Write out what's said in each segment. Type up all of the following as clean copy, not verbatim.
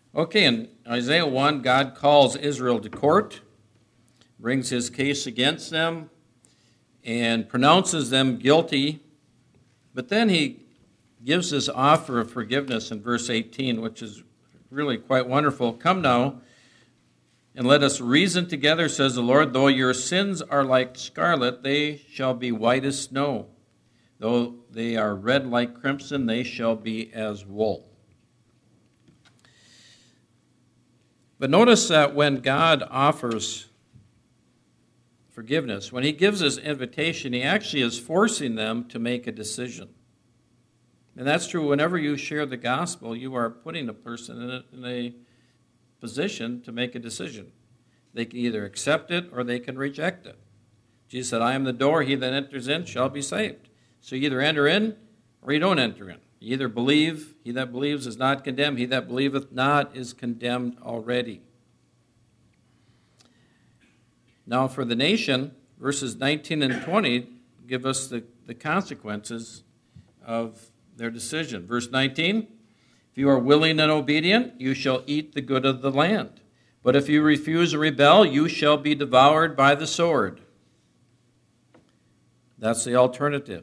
Okay, in Isaiah 1, God calls Israel to court, brings his case against them, and pronounces them guilty. But then he gives this offer of forgiveness in verse 18, which is really quite wonderful. Come now, and let us reason together, says the Lord. Though your sins are like scarlet, they shall be white as snow. Though they are red like crimson, they shall be as wool. But notice that when God offers forgiveness, when he gives this invitation, he actually is forcing them to make a decision. And that's true whenever you share the gospel, you are putting a person in a position to make a decision. They can either accept it or they can reject it. Jesus said, I am the door, he that enters in shall be saved. So you either enter in or you don't enter in. You either believe, he that believes is not condemned, he that believeth not is condemned already. Now for the nation, verses 19 and 20 give us the consequences of their decision. Verse 19, if you are willing and obedient, you shall eat the good of the land. But if you refuse and rebel, you shall be devoured by the sword. That's the alternative.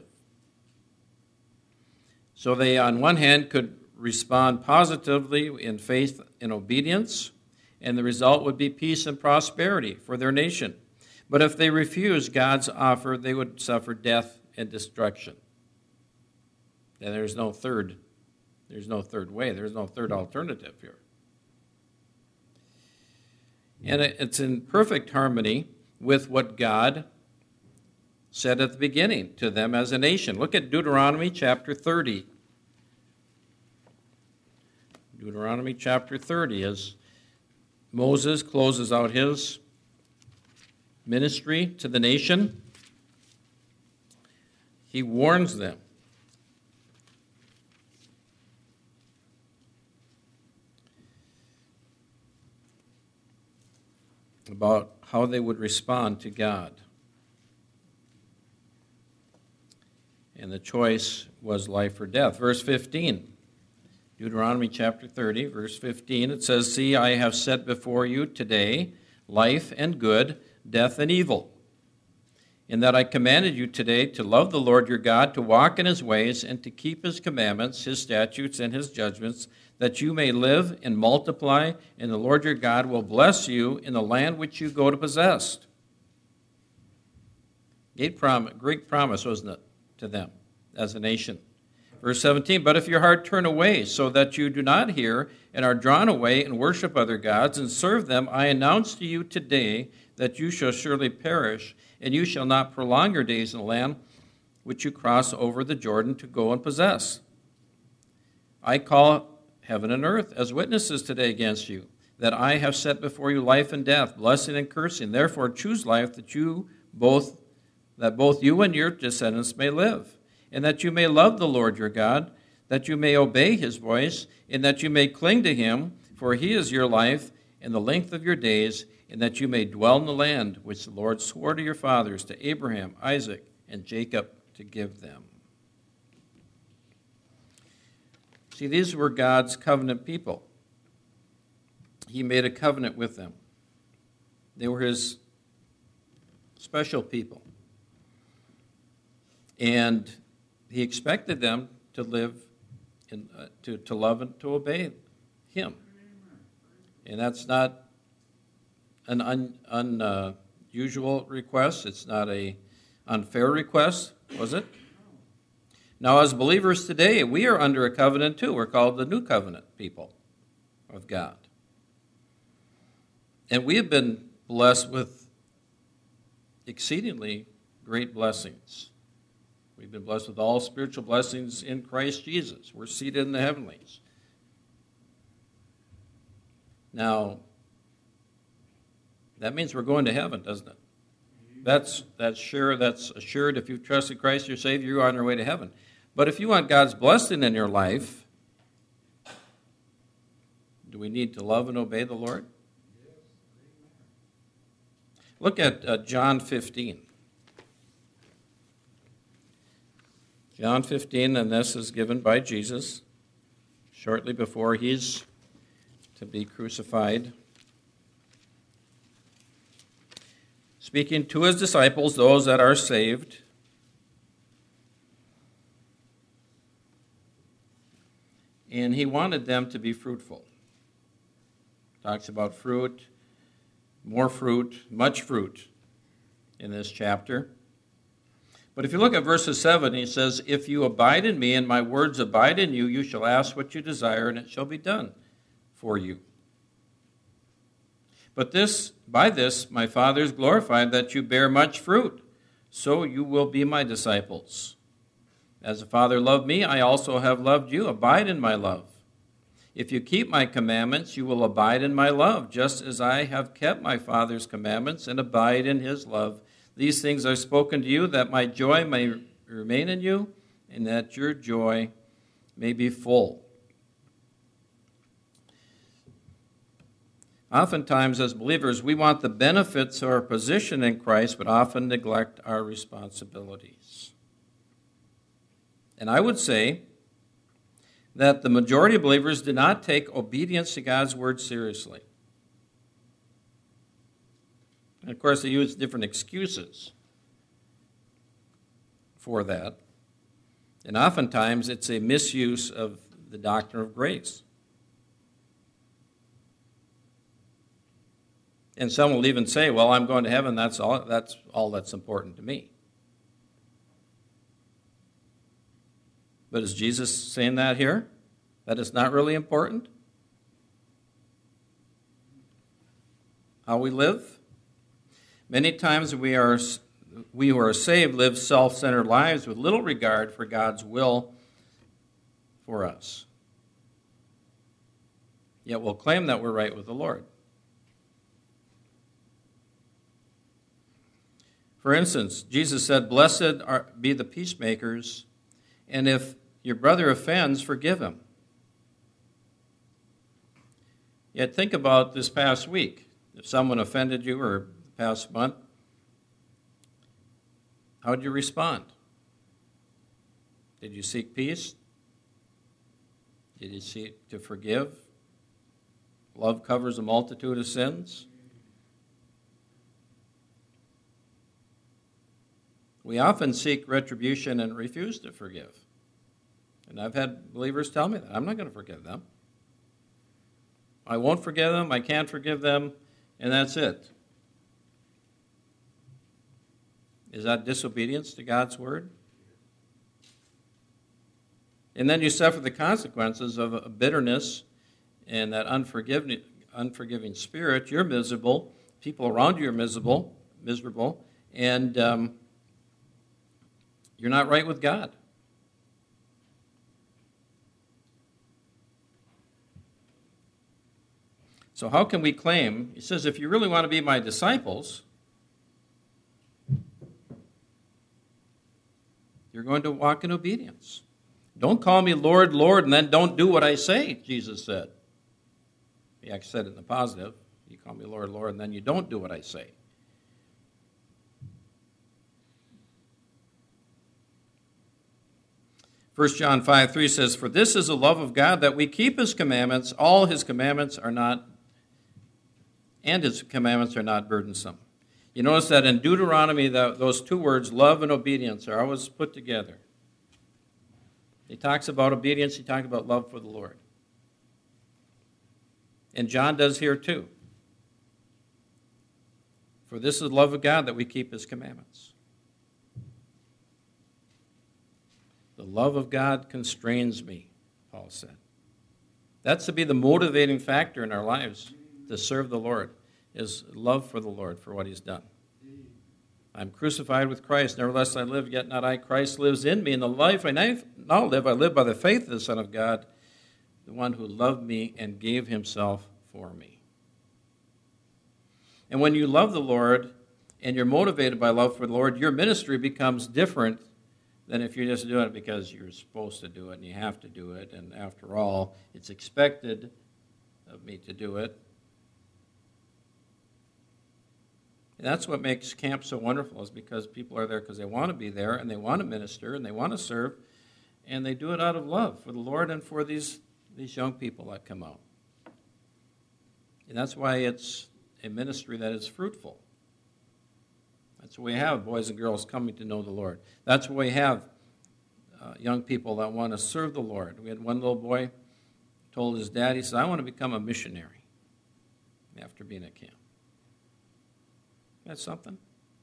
So they, on one hand, could respond positively in faith and obedience, and the result would be peace and prosperity for their nation. But if they refuse God's offer, they would suffer death and destruction. And there's no third way. There's no third alternative here. And it's in perfect harmony with what God said at the beginning to them as a nation. Look at Deuteronomy chapter 30. Deuteronomy chapter 30, as Moses closes out his ministry to the nation, he warns them. About how they would respond to God. And the choice was life or death. Verse 15, Deuteronomy chapter 30, verse 15, it says, See, I have set before you today life and good, death and evil. In that I commanded you today to love the Lord your God, to walk in his ways, and to keep his commandments, his statutes, and his judgments, that you may live and multiply, and the Lord your God will bless you in the land which you go to possess. Great promise, wasn't it, to them as a nation? Verse 17, but if your heart turn away, so that you do not hear, and are drawn away, and worship other gods, and serve them, I announce to you today that you shall surely perish, and you shall not prolong your days in the land which you cross over the Jordan to go and possess. I call heaven and earth as witnesses today against you, that I have set before you life and death, blessing and cursing. Therefore choose life, that both you and your descendants may live, and that you may love the Lord your God, that you may obey his voice, and that you may cling to him, for he is your life and the length of your days, and that you may dwell in the land which the Lord swore to your fathers, to Abraham, Isaac, and Jacob, to give them. See, these were God's covenant people. He made a covenant with them. They were his special people. And he expected them to live, to love and to obey him. And that's not an unusual request. It's not an unfair request, was it? Now, as believers today, we are under a covenant too. We're called the New Covenant people of God. And we have been blessed with exceedingly great blessings. We've been blessed with all spiritual blessings in Christ Jesus. We're seated in the heavenlies. Now, that means we're going to heaven, doesn't it? That's sure. That's assured. If you've trusted Christ your Savior, you are on your way to heaven. But if you want God's blessing in your life, do we need to love and obey the Lord? Look at John 15. John 15, and this is given by Jesus shortly before he's to be crucified, speaking to his disciples, those that are saved. And he wanted them to be fruitful. Talks about fruit, more fruit, much fruit in this chapter. But if you look at verses 7, he says, "If you abide in me and my words abide in you, you shall ask what you desire, and it shall be done for you. But by this my Father is glorified, that you bear much fruit, so you will be my disciples. As the Father loved me, I also have loved you. Abide in my love. If you keep my commandments, you will abide in my love, just as I have kept my Father's commandments and abide in his love. These things I've spoken to you, that my joy may remain in you, and that your joy may be full." Oftentimes, as believers, we want the benefits of our position in Christ, but often neglect our responsibilities. And I would say that the majority of believers do not take obedience to God's word seriously. And of course, they use different excuses for that. And oftentimes, it's a misuse of the doctrine of grace. And some will even say, well, I'm going to heaven, that's all that's important to me. But is Jesus saying that here? That it's not really important? How we live? Many times we who are saved live self-centered lives with little regard for God's will for us. Yet we'll claim that we're right with the Lord. For instance, Jesus said, "Blessed be the peacemakers, and if your brother offends, forgive him." Yet think about this past week. If someone offended you or the past month, how did you respond? Did you seek peace? Did you seek to forgive? Love covers a multitude of sins. We often seek retribution and refuse to forgive. And I've had believers tell me that. I'm not going to forgive them. I won't forgive them, I can't forgive them, and that's it. Is that disobedience to God's word? And then you suffer the consequences of a bitterness and that unforgiving spirit. You're miserable. People around you are miserable, and you're not right with God. So how can we claim? He says, if you really want to be my disciples, you're going to walk in obedience. Don't call me Lord, Lord, and then don't do what I say, Jesus said. He actually said it in the positive. You call me Lord, Lord, and then you don't do what I say. 1 John 5:3 says, "For this is the love of God, that we keep his commandments. All his commandments are not, and his commandments are not burdensome." You notice that in Deuteronomy, those two words, love and obedience, are always put together. He talks about obedience, he talks about love for the Lord. And John does here too. For this is the love of God, that we keep his commandments. The love of God constrains me, Paul said. That's to be the motivating factor in our lives to serve the Lord, is love for the Lord, for what he's done. I'm crucified with Christ, nevertheless I live, yet not I. Christ lives in me, and the life I now live, I live by the faith of the Son of God, the one who loved me and gave himself for me. And when you love the Lord and you're motivated by love for the Lord, your ministry becomes different than if you're just doing it because you're supposed to do it and you have to do it, and after all, it's expected of me to do it. And that's what makes camp so wonderful, is because people are there because they want to be there and they want to minister and they want to serve, and they do it out of love for the Lord and for these young people that come out. And that's why it's a ministry that is fruitful. That's why we have boys and girls coming to know the Lord. That's why we have young people that want to serve the Lord. We had one little boy told his dad, he said, I want to become a missionary after being at camp. That's something.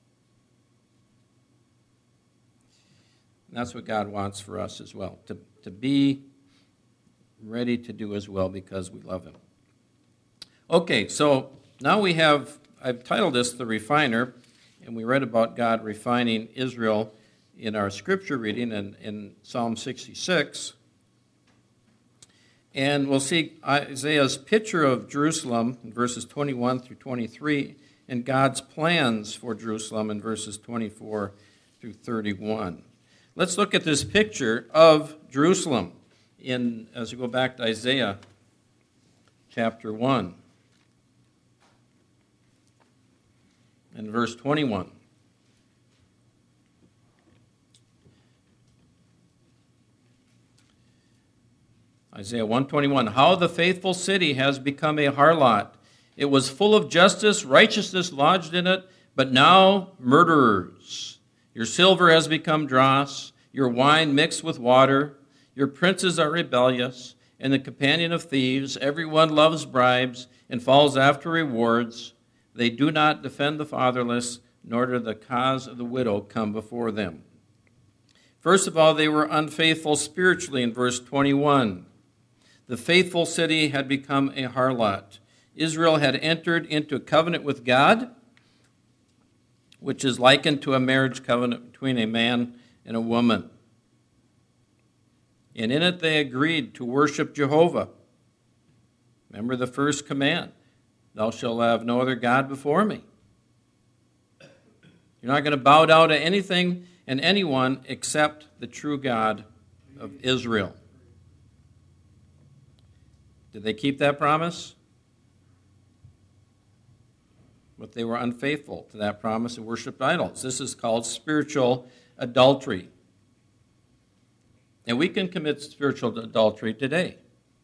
And that's what God wants for us as well, to be ready to do as well because we love him. Okay, so now I've titled this The Refiner, and we read about God refining Israel in our scripture reading in Psalm 66. And we'll see Isaiah's picture of Jerusalem in verses 21 through 23 and God's plans for Jerusalem in verses 24 through 31. Let's look at this picture of Jerusalem as we go back to Isaiah chapter 1 and verse 21. Isaiah 1:21, how the faithful city has become a harlot. It was full of justice, righteousness lodged in it, but now murderers. Your silver has become dross, your wine mixed with water. Your princes are rebellious, and the companion of thieves. Everyone loves bribes and falls after rewards. They do not defend the fatherless, nor does the cause of the widow come before them. First of all, they were unfaithful spiritually in verse 21. The faithful city had become a harlot. Israel had entered into a covenant with God, which is likened to a marriage covenant between a man and a woman. And in it they agreed to worship Jehovah. Remember the first command, thou shalt have no other God before me. You're not going to bow down to anything and anyone except the true God of Israel. Did they keep that promise? But they were unfaithful to that promise and worshiped idols. This is called spiritual adultery. And we can commit spiritual adultery today.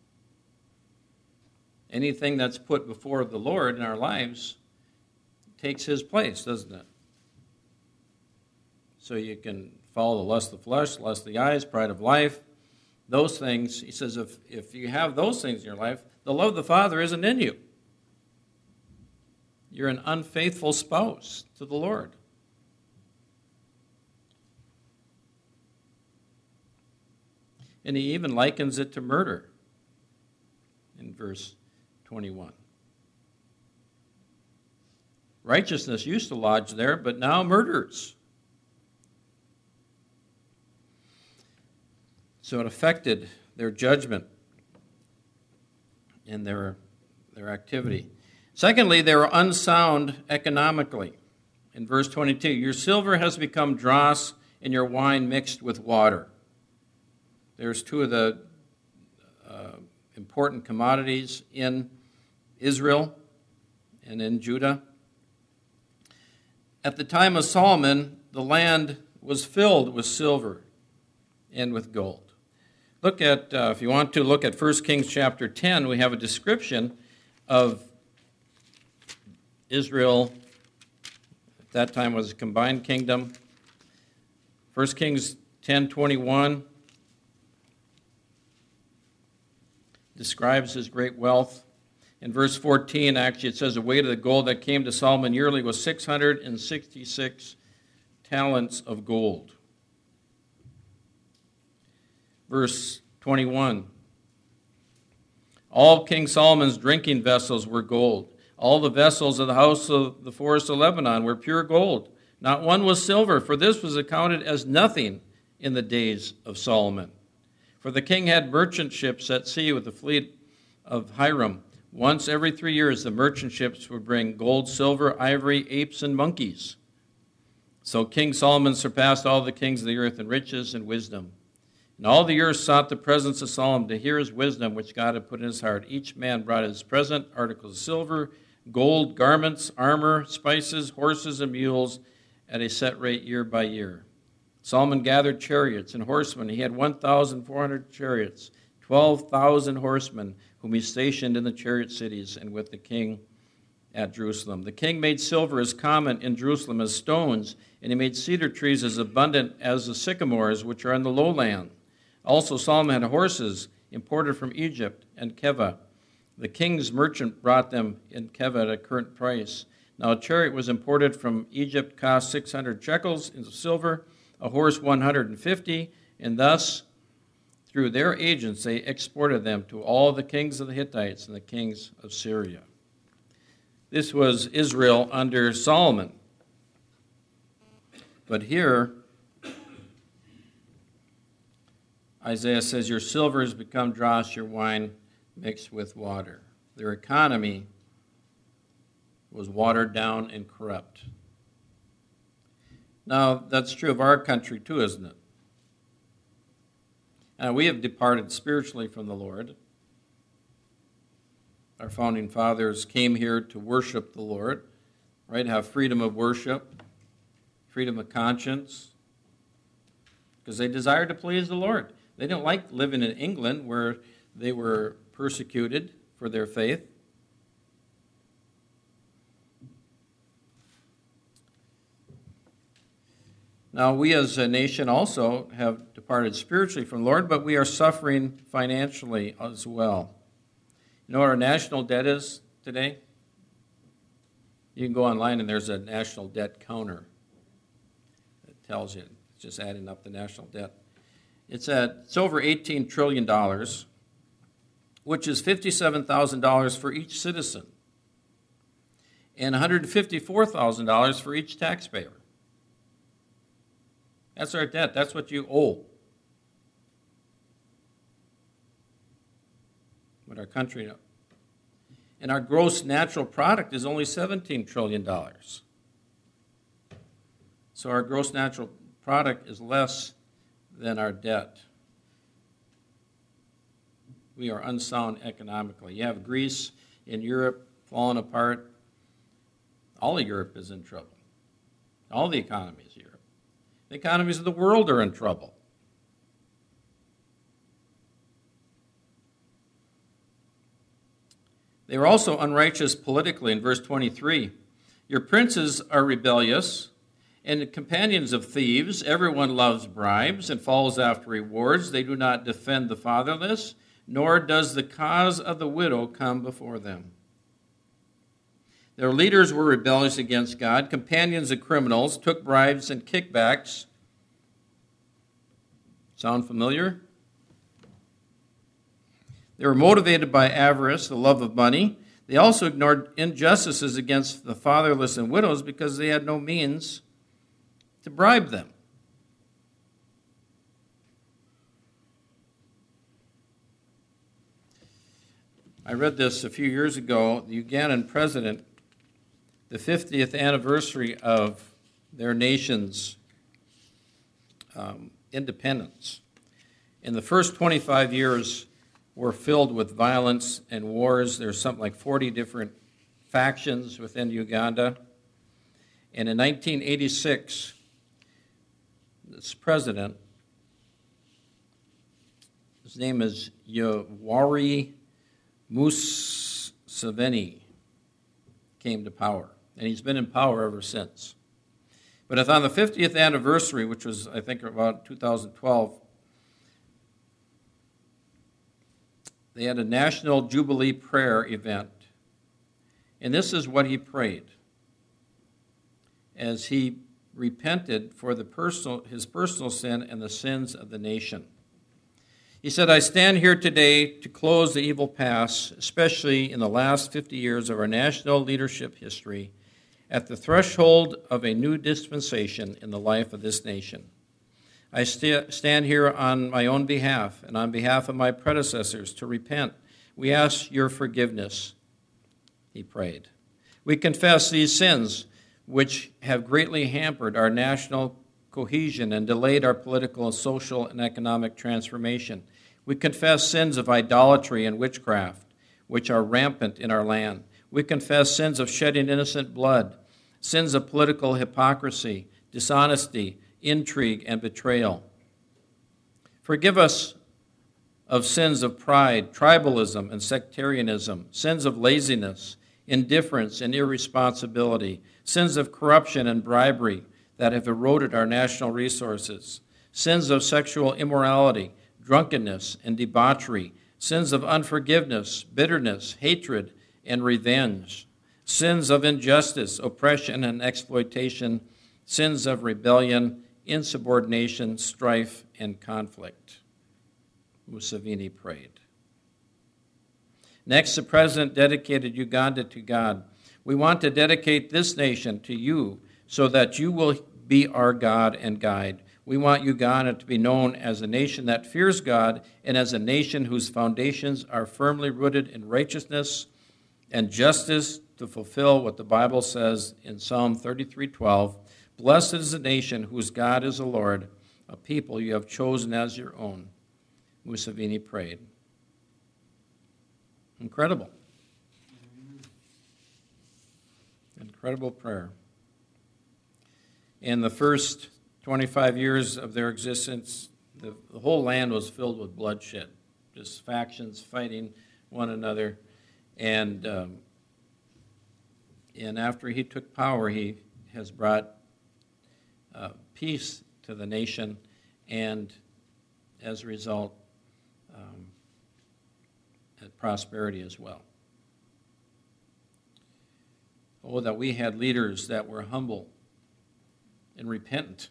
Anything that's put before the Lord in our lives takes his place, doesn't it? So you can follow the lust of the flesh, lust of the eyes, pride of life. Those things, he says, if you have those things in your life, the love of the Father isn't in you. You're an unfaithful spouse to the Lord. And he even likens it to murder in verse 21. Righteousness used to lodge there, but now murders. So it affected their judgment and their activity. Secondly, they were unsound economically. In verse 22, your silver has become dross and your wine mixed with water. There's two of the important commodities in Israel and in Judah. At the time of Solomon, the land was filled with silver and with gold. Look at, if you want to, look at 1 Kings chapter 10. We have a description of Israel. At that time was a combined kingdom. 1 Kings 10:21 describes his great wealth. In verse 14, actually, it says the weight of the gold that came to Solomon yearly was 666 talents of gold. Verse 21, all King Solomon's drinking vessels were gold. All the vessels of the house of the forest of Lebanon were pure gold. Not one was silver, for this was accounted as nothing in the days of Solomon. For the king had merchant ships at sea with the fleet of Hiram. Once every 3 years, the merchant ships would bring gold, silver, ivory, apes, and monkeys. So King Solomon surpassed all the kings of the earth in riches and wisdom. And all the earth sought the presence of Solomon to hear his wisdom, which God had put in his heart. Each man brought his present, articles of silver, gold, garments, armor, spices, horses, and mules at a set rate year by year. Solomon gathered chariots and horsemen. He had 1,400 chariots, 12,000 horsemen, whom he stationed in the chariot cities and with the king at Jerusalem. The king made silver as common in Jerusalem as stones, and he made cedar trees as abundant as the sycamores which are in the lowland. Also Solomon had horses imported from Egypt and Keva. The king's merchant brought them in Keva at a current price. Now a chariot was imported from Egypt, cost 600 shekels in silver, a horse 150, and thus through their agents they exported them to all the kings of the Hittites and the kings of Syria. This was Israel under Solomon. But here, Isaiah says, your silver has become dross, your wine mixed with water. Their economy was watered down and corrupt. Now, that's true of our country too, isn't it? We have departed spiritually from the Lord. Our founding fathers came here to worship the Lord, right? Have freedom of worship, freedom of conscience, because they desired to please the Lord. They didn't like living in England where they were persecuted for their faith. Now, we as a nation also have departed spiritually from the Lord, but we are suffering financially as well. You know what our national debt is today? You can go online and there's a national debt counter that tells you, it's just adding up the national debt. It's over $18 trillion, which is $57,000 for each citizen and $154,000 for each taxpayer. That's our debt. That's what you owe. What our country, and our gross natural product is only $17 trillion. So our gross natural product is less than our debt. We are unsound economically. You have Greece in Europe falling apart. All of Europe is in trouble. All the economies of Europe. The economies of the world are in trouble. They were also unrighteous politically in verse 23. Your princes are rebellious and companions of thieves. Everyone loves bribes and follows after rewards. They do not defend the fatherless, nor does the cause of the widow come before them. Their leaders were rebellious against God, companions of criminals, took bribes and kickbacks. Sound familiar? They were motivated by avarice, the love of money. They also ignored injustices against the fatherless and widows because they had no means to bribe them. I read this a few years ago. The Ugandan president, the 50th anniversary of their nation's independence. In the first 25 years were filled with violence and wars. There's something like 40 different factions within Uganda. And in 1986, this president, his name is Yoweri Museveni, came to power. And he's been in power ever since. But on the 50th anniversary, which was, I think, about 2012, they had a National Jubilee prayer event. And this is what he prayed as he repented for his personal sin and the sins of the nation. He said, I stand here today to close the evil past, especially in the last 50 years of our national leadership history, at the threshold of a new dispensation in the life of this nation. I stand here on my own behalf and on behalf of my predecessors to repent. We ask your forgiveness, he prayed. We confess these sins which have greatly hampered our national cohesion and delayed our political, social, and economic transformation. We confess sins of idolatry and witchcraft, which are rampant in our land. We confess sins of shedding innocent blood, sins of political hypocrisy, dishonesty, intrigue, and betrayal. Forgive us of sins of pride, tribalism, and sectarianism, sins of laziness, indifference, and irresponsibility, sins of corruption and bribery that have eroded our national resources, sins of sexual immorality, drunkenness, and debauchery, sins of unforgiveness, bitterness, hatred, and revenge, sins of injustice, oppression, and exploitation, sins of rebellion, insubordination, strife, and conflict. Museveni prayed. Next, the president dedicated Uganda to God. We want to dedicate this nation to you so that you will be our God and guide. We want Uganda to be known as a nation that fears God and as a nation whose foundations are firmly rooted in righteousness and justice to fulfill what the Bible says in Psalm 33:12. Blessed is the nation whose God is the Lord, a people you have chosen as your own. Museveni prayed. Incredible. Incredible prayer. In the first 25 years of their existence, the whole land was filled with bloodshed, just factions fighting one another. And after he took power, he has brought peace to the nation, and as a result, prosperity as well. Oh, that we had leaders that were humble and repentant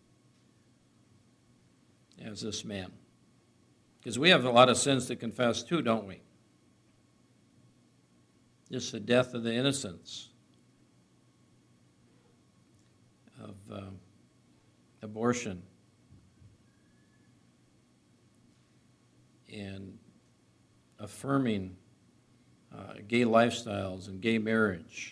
as this man. Because we have a lot of sins to confess too, don't we? Just the death of the innocents, of abortion, and affirming gay lifestyles and gay marriage,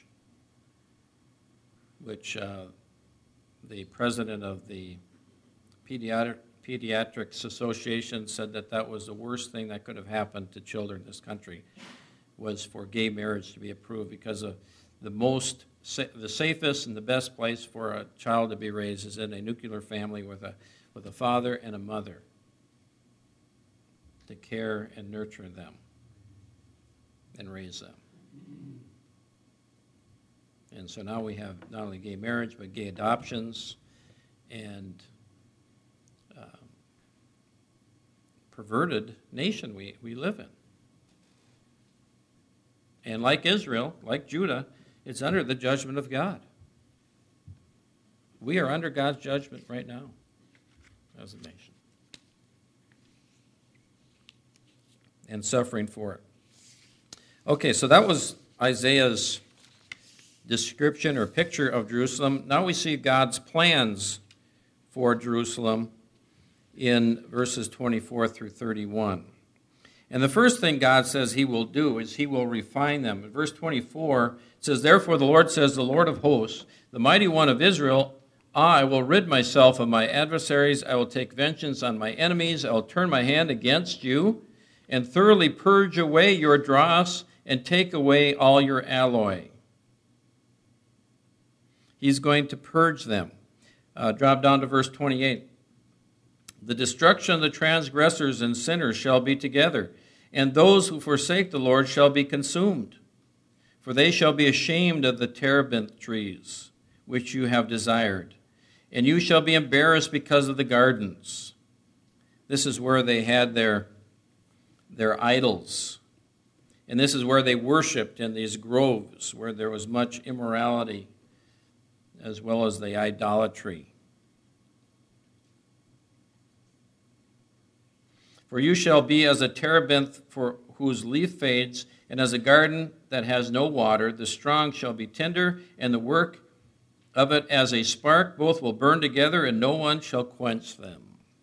which the president of the Pediatrics Association said that was the worst thing that could have happened to children in this country, was for gay marriage to be approved, because of the safest and the best place for a child to be raised is in a nuclear family with a father and a mother to care and nurture them and raise them. And so now we have not only gay marriage, but gay adoptions and perverted nation we live in. And like Israel, like Judah, it's under the judgment of God. We are under God's judgment right now as a nation, and suffering for it. Okay, so that was Isaiah's description or picture of Jerusalem. Now we see God's plans for Jerusalem in verses 24 through 31. And the first thing God says he will do is he will refine them. In verse 24, it says, "Therefore the Lord says, the Lord of hosts, the mighty one of Israel, I will rid myself of my adversaries. I will take vengeance on my enemies. I will turn my hand against you and thoroughly purge away your dross and take away all your alloy." He's going to purge them. Drop down to verse 28. "The destruction of the transgressors and sinners shall be together, and those who forsake the Lord shall be consumed. For they shall be ashamed of the terebinth trees, which you have desired, and you shall be embarrassed because of the gardens." This is where they had their idols. And this is where they worshipped, in these groves, where there was much immorality, as well as the idolatry. "For you shall be as a terebinth for whose leaf fades, and as a garden that has no water. The strong shall be tinder, and the work of it as a spark. Both will burn together, and no one shall quench them."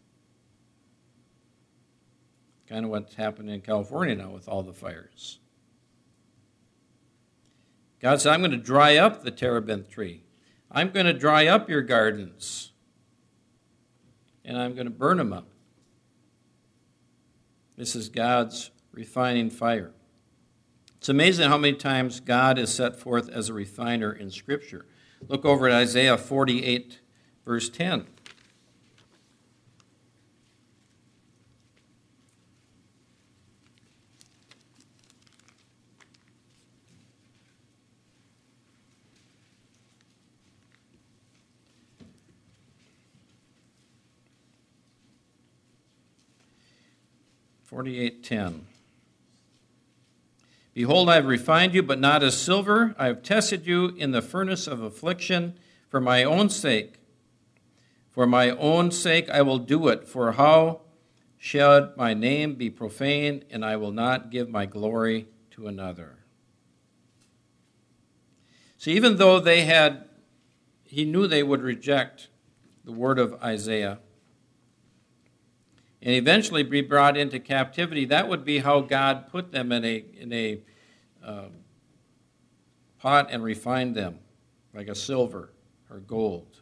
Kind of what's happening in California now with all the fires. God said, I'm going to dry up the terebinth tree. I'm going to dry up your gardens, and I'm going to burn them up. This is God's refining fire. It's amazing how many times God is set forth as a refiner in Scripture. Look over at Isaiah 48, verse 10. 48:10. Behold, I have refined you, but not as silver. I have tested you in the furnace of affliction for my own sake. For my own sake I will do it, for how shall my name be profaned, and I will not give my glory to another. So even though he knew they would reject the word of Isaiah and eventually be brought into captivity, that would be how God put them in a pot and refined them like a silver or gold.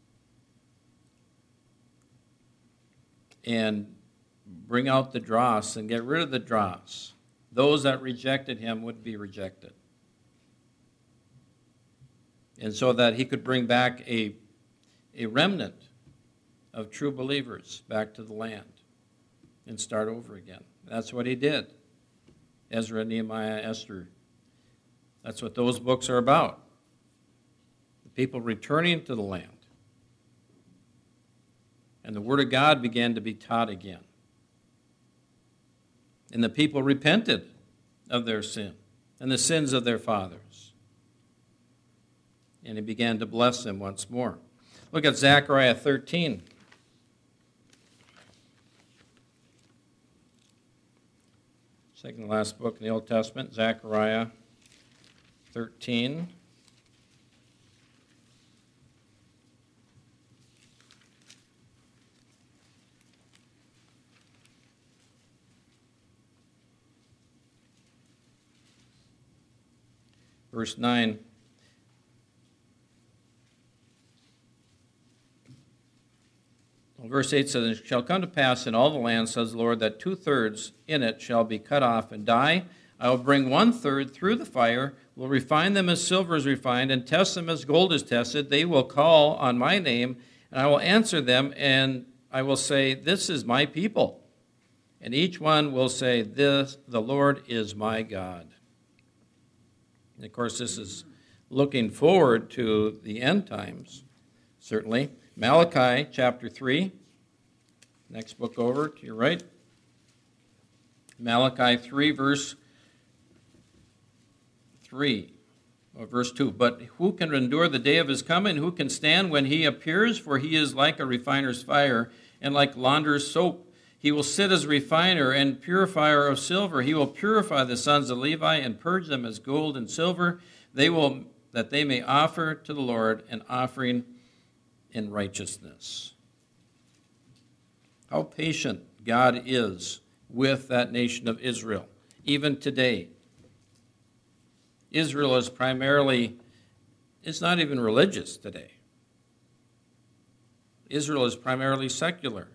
And bring out the dross and get rid of the dross. Those that rejected him would be rejected. And so that he could bring back a remnant of true believers back to the land and start over again. That's what he did. Ezra, Nehemiah, Esther. That's what those books are about. The people returning to the land. And the Word of God began to be taught again. And the people repented of their sin and the sins of their fathers. And he began to bless them once more. Look at Zechariah 13. Second to last book in the Old Testament, Zechariah 13. Verse 9. Verse 8 says, "It shall come to pass in all the land, says the Lord, that 2/3 in it shall be cut off and die. I will bring 1/3 through the fire, will refine them as silver is refined, and test them as gold is tested. They will call on my name, and I will answer them, and I will say, this is my people. And each one will say, this, the Lord is my God." And of course, this is looking forward to the end times, certainly. Malachi chapter 3, next book over to your right. Malachi 3, verse 3, or verse 2. "But who can endure the day of his coming? Who can stand when he appears? For he is like a refiner's fire and like launderer's soap. He will sit as refiner and purifier of silver. He will purify the sons of Levi and purge them as gold and silver. That they may offer to the Lord an offering in righteousness." How patient God is with that nation of Israel, even today. Israel is primarily, it's not even religious today. Israel is primarily secular.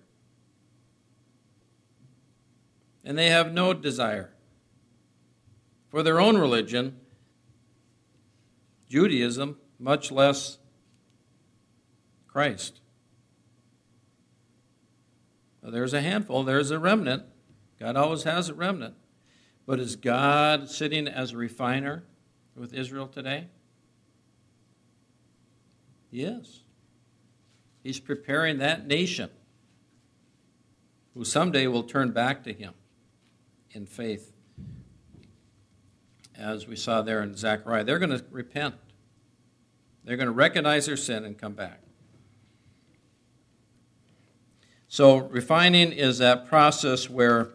And they have no desire for their own religion, Judaism, much less Christ. Now, there's a handful, there's a remnant. God always has a remnant. But is God sitting as a refiner with Israel today? He is. He's preparing that nation who someday will turn back to him in faith. As we saw there in Zechariah, they're going to repent. They're going to recognize their sin and come back. So refining is that process where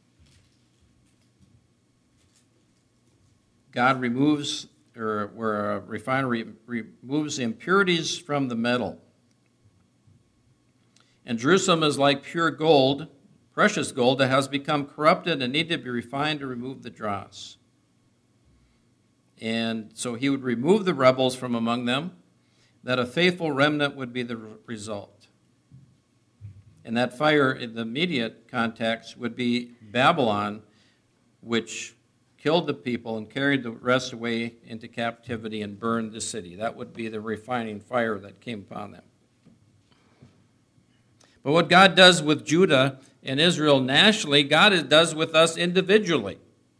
God removes, or where a refiner removes the impurities from the metal. And Jerusalem is like pure gold, precious gold, that has become corrupted and needed to be refined to remove the dross. And so he would remove the rebels from among them, that a faithful remnant would be the result. And that fire, in the immediate context, would be Babylon, which killed the people and carried the rest away into captivity and burned the city. That would be the refining fire that came upon them. But what God does with Judah and Israel nationally, God does with us individually.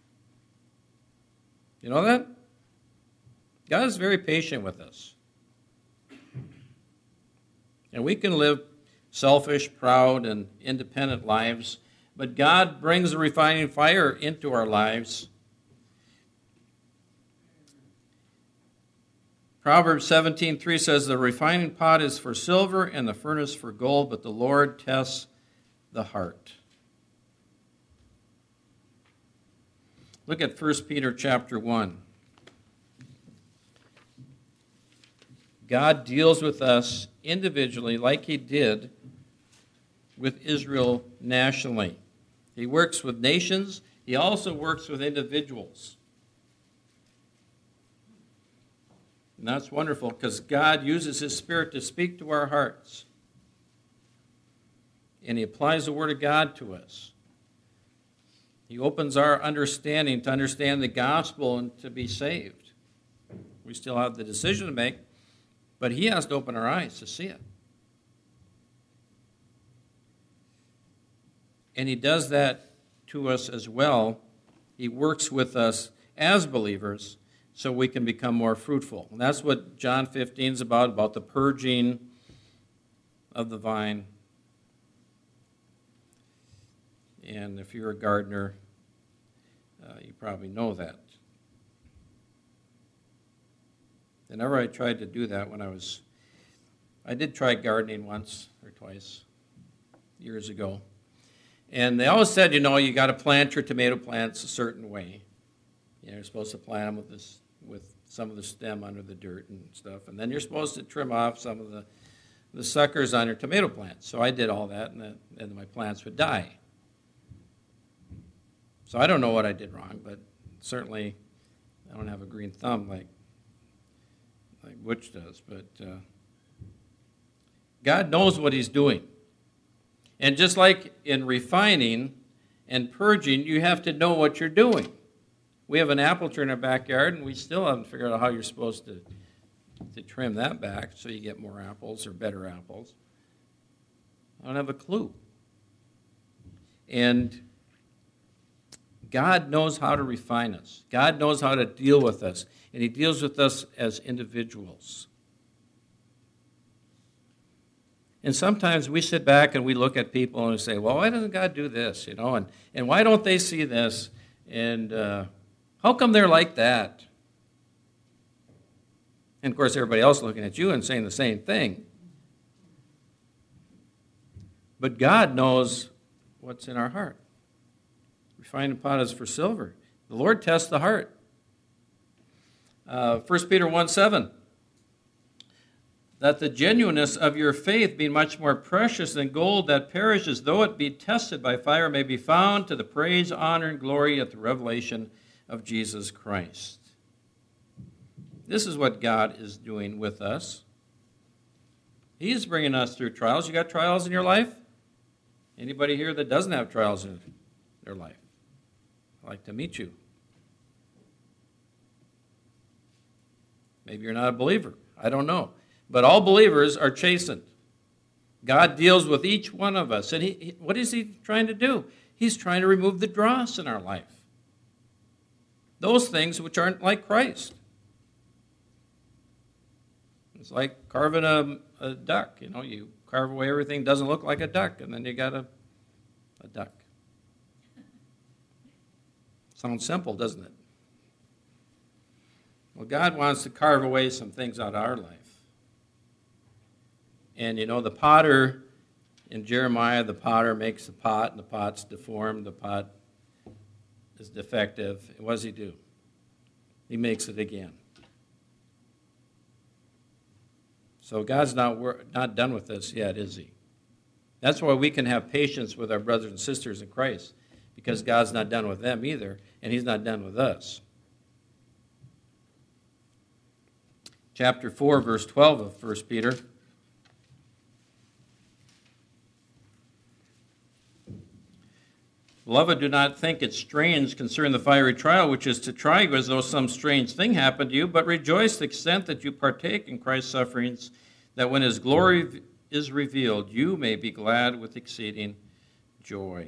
You know that? God is very patient with us. And we can live selfish, proud, and independent lives, But God brings the refining fire into our lives. Proverbs 17:3 says, the refining pot is for silver and the furnace for gold, but the Lord tests the heart. Look at 1 Peter chapter 1. God deals with us individually like he did with Israel nationally. He works with nations. He also works with individuals. And that's wonderful because God uses his Spirit to speak to our hearts. And he applies the Word of God to us. He opens our understanding to understand the gospel and to be saved. We still have the decision to make, but he has to open our eyes to see it. And he does that to us as well. He works with us as believers so we can become more fruitful. And that's what John 15 is about the purging of the vine. And if you're a gardener, you probably know that. Whenever I tried to do that I did try gardening once or twice years ago. And they always said, you got to plant your tomato plants a certain way. You're supposed to plant them with some of the stem under the dirt and stuff. And then you're supposed to trim off some of the suckers on your tomato plants. So I did all that, and my plants would die. So I don't know what I did wrong, but certainly I don't have a green thumb like Butch does. But God knows what he's doing. And just like in refining and purging, you have to know what you're doing. We have an apple tree in our backyard, and we still haven't figured out how you're supposed to trim that back so you get more apples or better apples. I don't have a clue. And God knows how to refine us. God knows how to deal with us, and he deals with us as individuals. And sometimes we sit back and we look at people and we say, well, why doesn't God do this? And why don't they see this? And how come they're like that? And of course, everybody else looking at you and saying the same thing. But God knows what's in our heart. Refining pot is for silver. The Lord tests the heart. 1 Peter 1:7. That the genuineness of your faith, being much more precious than gold that perishes, though it be tested by fire, may be found to the praise, honor, and glory at the revelation of Jesus Christ. This is what God is doing with us. He is bringing us through trials. You got trials in your life? Anybody here that doesn't have trials in their life? I'd like to meet you. Maybe you're not a believer. I don't know. But all believers are chastened. God deals with each one of us. And what is he trying to do? He's trying to remove the dross in our life. Those things which aren't like Christ. It's like carving a duck. You carve away everything that doesn't look like a duck, and then you got a duck. Sounds simple, doesn't it? Well, God wants to carve away some things out of our life. And the potter, in Jeremiah, the potter makes the pot, and the pot's deformed, the pot is defective. And what does he do? He makes it again. So God's not done with us yet, is he? That's why we can have patience with our brothers and sisters in Christ, because God's not done with them either, and he's not done with us. Chapter 4, verse 12 of 1 Peter. Beloved, do not think it strange concerning the fiery trial, which is to try you as though some strange thing happened to you, but rejoice to the extent that you partake in Christ's sufferings, that when his glory is revealed, you may be glad with exceeding joy.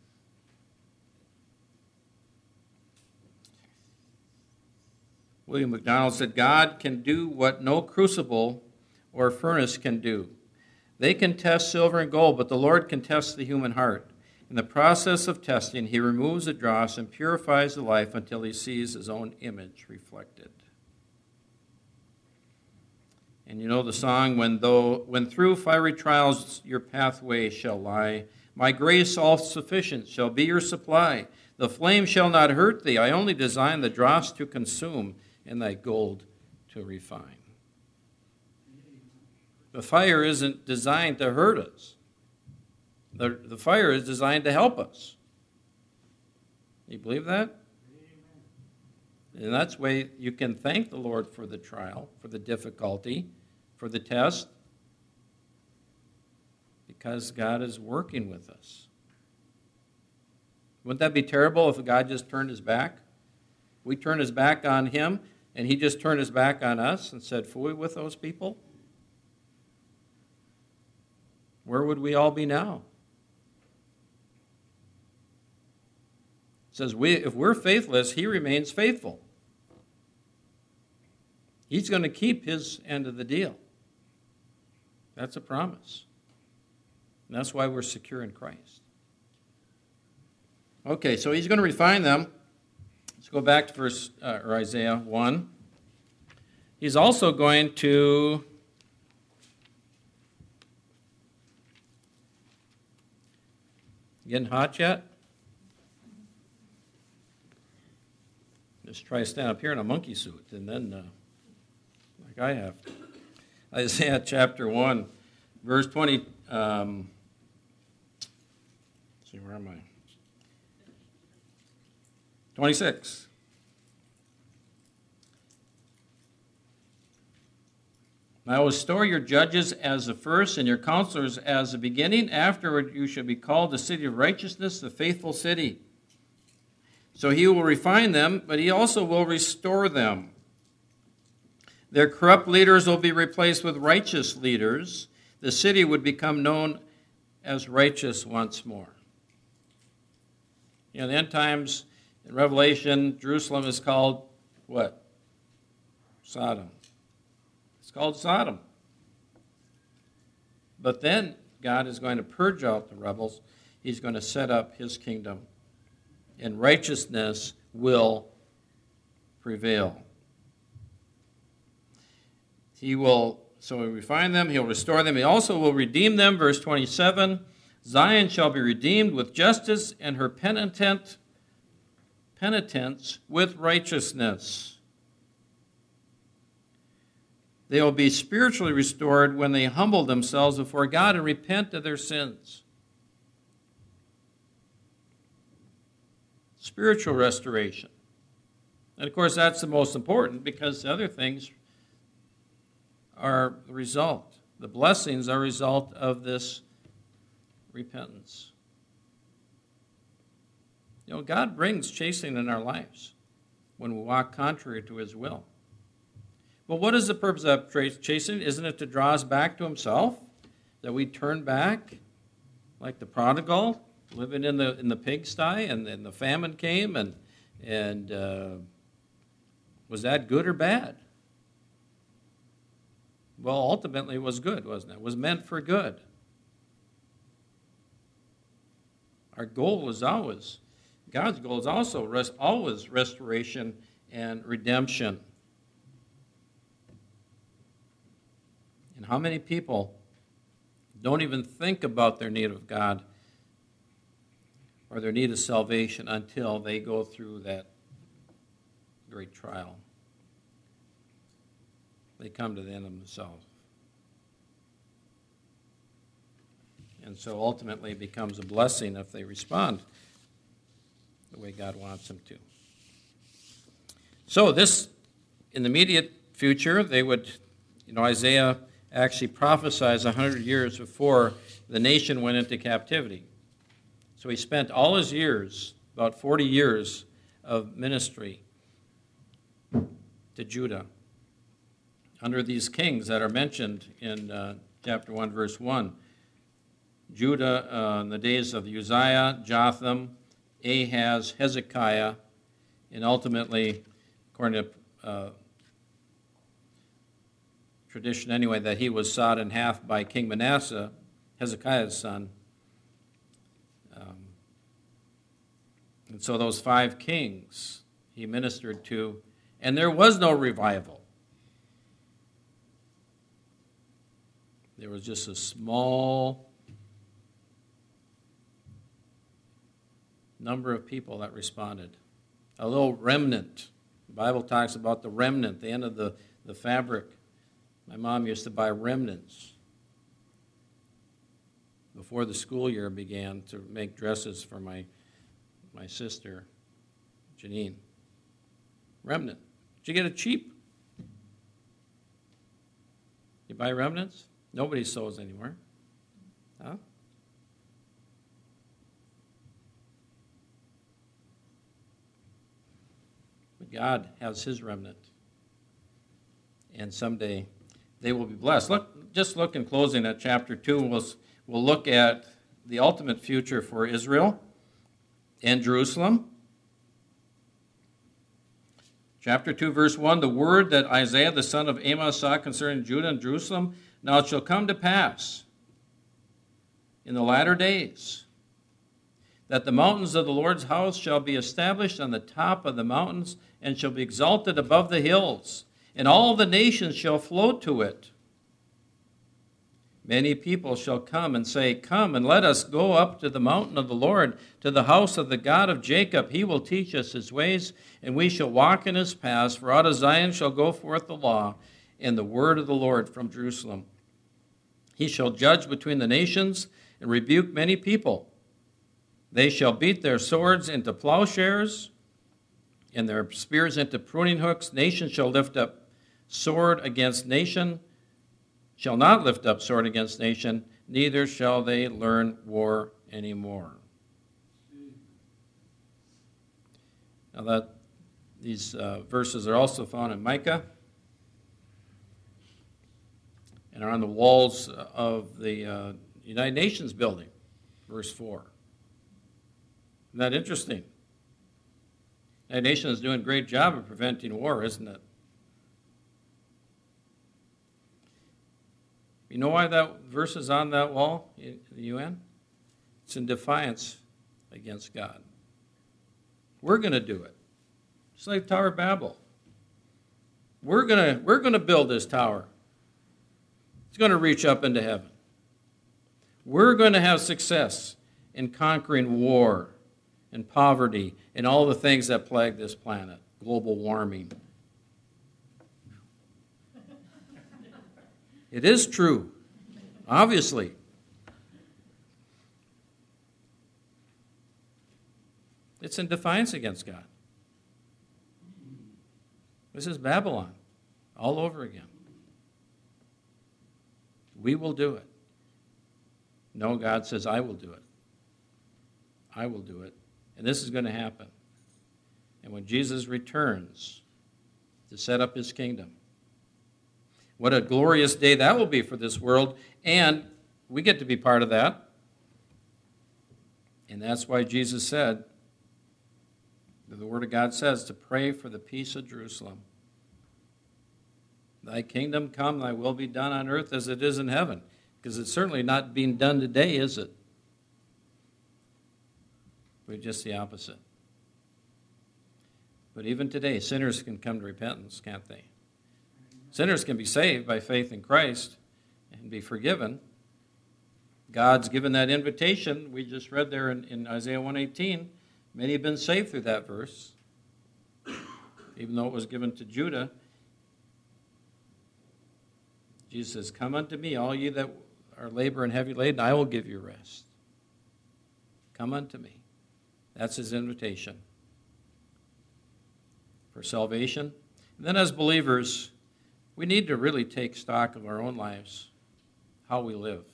William MacDonald said, God can do what no crucible or furnace can do. They can test silver and gold, but the Lord can test the human heart. In the process of testing, he removes the dross and purifies the life until he sees his own image reflected. And you know the song, when through fiery trials your pathway shall lie, my grace all-sufficient shall be your supply. The flame shall not hurt thee. I only design the dross to consume and thy gold to refine. The fire isn't designed to hurt us. The fire is designed to help us. You believe that? And that's the way you can thank the Lord for the trial, for the difficulty, for the test, because God is working with us. Wouldn't that be terrible if God just turned his back? We turned his back on him, and he just turned his back on us and said, "Fool with those people?" Where would we all be now? It says, if we're faithless, he remains faithful. He's going to keep his end of the deal. That's a promise. And that's why we're secure in Christ. Okay, so he's going to refine them. Let's go back to Isaiah 1. He's also going to getting hot yet? Just try to stand up here in a monkey suit, and then, like I have. Isaiah chapter 1, verse 20. Let's see, where am I? 26. I will restore your judges as the first and your counselors as the beginning. Afterward you shall be called the city of righteousness, the faithful city. So he will refine them, but he also will restore them. Their corrupt leaders will be replaced with righteous leaders. The city would become known as righteous once more. In the end times, in Revelation, Jerusalem is called what? Sodom. It's called Sodom. But then God is going to purge out the rebels. He's going to set up his kingdom. And righteousness will prevail. So he'll refine them, he'll restore them, he also will redeem them. Verse 27, Zion shall be redeemed with justice, and her penitents with righteousness. They will be spiritually restored when they humble themselves before God and repent of their sins. Spiritual restoration. And of course, that's the most important, because the other things are the result. The blessings are a result of this repentance. God brings chastening in our lives when we walk contrary to his will. But what is the purpose of chastening? Isn't it to draw us back to himself? That we turn back like the prodigal, living in the pigsty, and the famine came, and was that good or bad? Well, ultimately it was good, wasn't it? It was meant for good. Our goal is always, God's goal is also always restoration and redemption. And how many people don't even think about their need of God or their need of salvation until they go through that great trial? They come to the end of themselves. And so ultimately it becomes a blessing if they respond the way God wants them to. So this, in the immediate future, they would, Isaiah actually prophesies 100 years before the nation went into captivity. So he spent all his years, about 40 years of ministry to Judah under these kings that are mentioned in chapter 1, verse 1. Judah in the days of Uzziah, Jotham, Ahaz, Hezekiah, and ultimately, according to tradition anyway, that he was sawed in half by King Manasseh, Hezekiah's son. And so those 5 kings he ministered to, and there was no revival. There was just a small number of people that responded. A little remnant. The Bible talks about the remnant, the end of the fabric. My mom used to buy remnants before the school year began to make dresses for my sister, Janine. Remnant. Did you get it cheap? You buy remnants? Nobody sews anymore. Huh? But God has his remnant. And someday they will be blessed. Look in closing at chapter 2. We'll look at the ultimate future for Israel and Jerusalem. Chapter 2, verse 1, the word that Isaiah the son of Amos saw concerning Judah and Jerusalem, now it shall come to pass in the latter days that the mountains of the Lord's house shall be established on the top of the mountains and shall be exalted above the hills, and all the nations shall flow to it. Many people shall come and say, come and let us go up to the mountain of the Lord, to the house of the God of Jacob. He will teach us his ways, and we shall walk in his paths. For out of Zion shall go forth the law and the word of the Lord from Jerusalem. He shall judge between the nations and rebuke many people. They shall beat their swords into plowshares and their spears into pruning hooks. Nation shall lift up sword against nation, shall not lift up sword against nation, neither shall they learn war anymore. Now these verses are also found in Micah and are on the walls of the United Nations building, verse 4. Isn't that interesting? The United Nations is doing a great job of preventing war, isn't it? You know why that verse is on that wall in the UN? It's in defiance against God. We're going to do it. Just like Tower of Babel. We're going to build this tower. It's going to reach up into heaven. We're going to have success in conquering war and poverty and all the things that plague this planet. Global warming. It is true, obviously. It's in defiance against God. This is Babylon all over again. We will do it. No, God says, I will do it. I will do it. And this is going to happen. And when Jesus returns to set up his kingdom, what a glorious day that will be for this world. And we get to be part of that. And that's why Jesus said, the Word of God says, to pray for the peace of Jerusalem. Thy kingdom come, thy will be done on earth as it is in heaven. Because it's certainly not being done today, is it? We're just the opposite. But even today, sinners can come to repentance, can't they? Sinners can be saved by faith in Christ and be forgiven. God's given that invitation. We just read there in Isaiah 1:18. Many have been saved through that verse, even though it was given to Judah. Jesus says, come unto me, all ye that are labor and heavy laden, I will give you rest. Come unto me. That's his invitation for salvation. And then as believers, we need to really take stock of our own lives, how we live.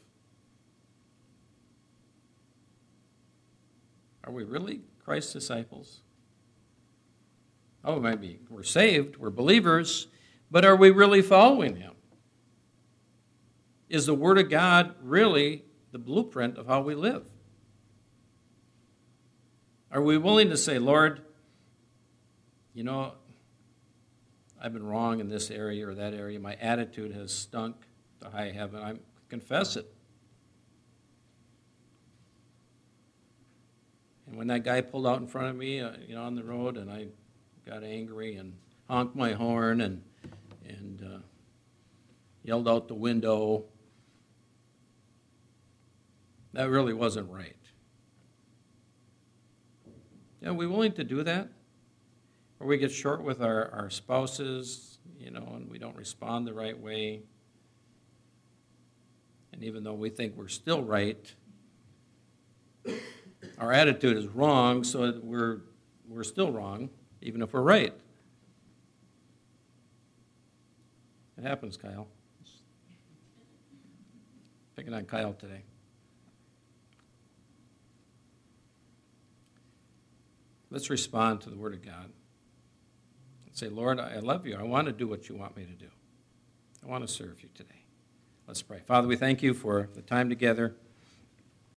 Are we really Christ's disciples? Oh, maybe we're saved, we're believers, but are we really following him? Is the Word of God really the blueprint of how we live? Are we willing to say, Lord, you know, I've been wrong in this area or that area. My attitude has stunk to high heaven. I confess it. And when that guy pulled out in front of me, on the road, and I got angry and honked my horn and yelled out the window, that really wasn't right. Are we willing to do that? Or we get short with our spouses, and we don't respond the right way. And even though we think we're still right, our attitude is wrong, so we're still wrong, even if we're right. It happens, Kyle. Picking on Kyle today. Let's respond to the Word of God. Say, Lord, I love you. I want to do what you want me to do. I want to serve you today. Let's pray. Father, we thank you for the time together.